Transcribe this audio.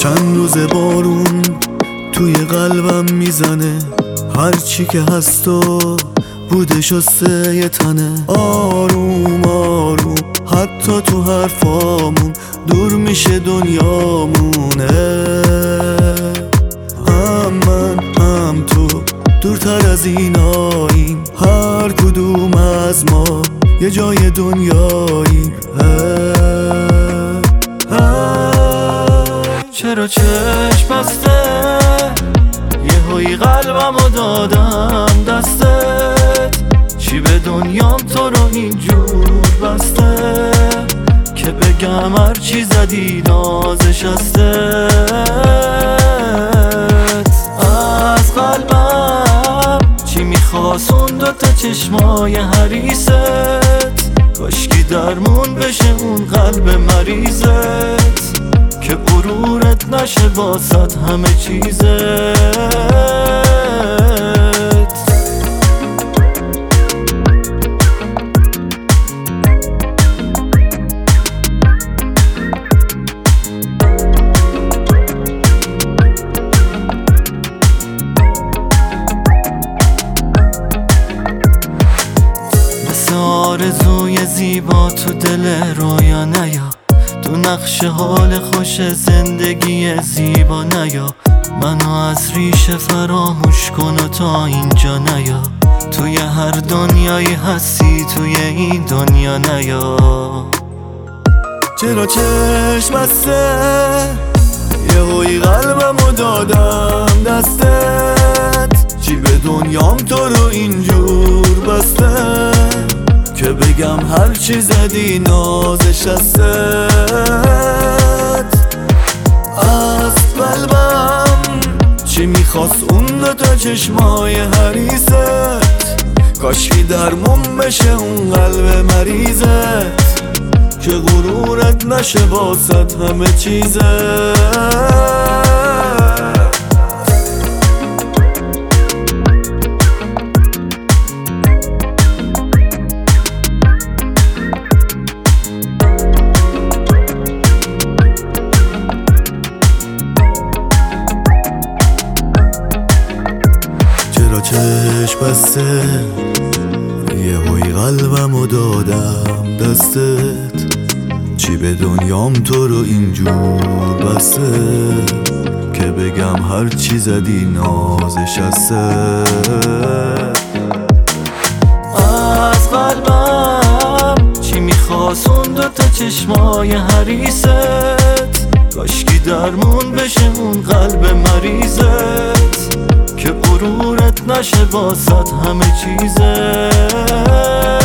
چند روز بارون توی قلبم میزنه، هرچی که هست و بوده شسته یه تنه. آروم آروم حتی تو حرفامون دور میشه دنیامونه. هم من هم تو دورتر از ایناییم، هر کدوم از ما یه جای دنیاییم. چرا چشم بسته یهویی قلبمو دادم دستت؟ چی به دنیام تو رو اینجور بسته که بگم هرچی زدی نازش هستت؟ از قلبم چی میخواست اون دوتا چشمای حریست؟ کاشکی درمون بشه اون قلب مریضت که غرورت نشه واسط همه چیزت. مثل آرزوی زیبا تو دل رویا نیا، تو نقش حال خوش زندگی زیبا نیا. منو از ریشه فراموش کن و تا اینجا نیا، توی هر دنیایی هستی توی این دنیا نیا. چرا چشم بسته یهویی قلبمو دادم دستت؟ چی به دنیام تو رو اینجور بسته که بگم هرچی زدی نازش هستت؟ از قلبم چی میخواست اون دوتا چشمای حریست؟ کاشکی درمون بشه اون قلب مریضت که غرورت نشه واسط همه چیزت. چشم بسته یهویی قلبمو دادم دستت؟ چی به دنیام تو رو اینجور بسته که بگم هرچی زدی نازش هستت؟ از قلبم چی میخواست اون دوتا چشمای حریست؟ کاشکی درمون بشه اون قلب مریضت که غرورت نشه واسط همه چیزت.